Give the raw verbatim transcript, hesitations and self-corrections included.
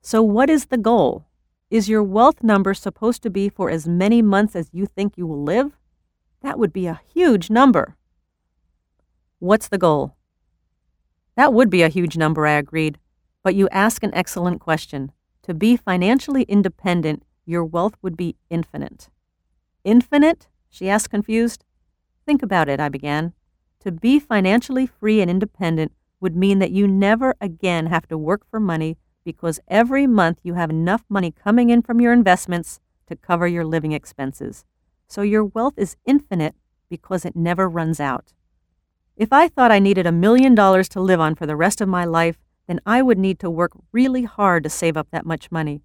So what is the goal? Is your wealth number supposed to be for as many months as you think you will live? That would be a huge number. What's the goal? That would be a huge number, I agreed. But you ask an excellent question. To be financially independent, your wealth would be infinite. Infinite? She asked, confused. Think about it, I began. To be financially free and independent would mean that you never again have to work for money because every month you have enough money coming in from your investments to cover your living expenses. So your wealth is infinite because it never runs out. If I thought I needed a million dollars to live on for the rest of my life, then I would need to work really hard to save up that much money.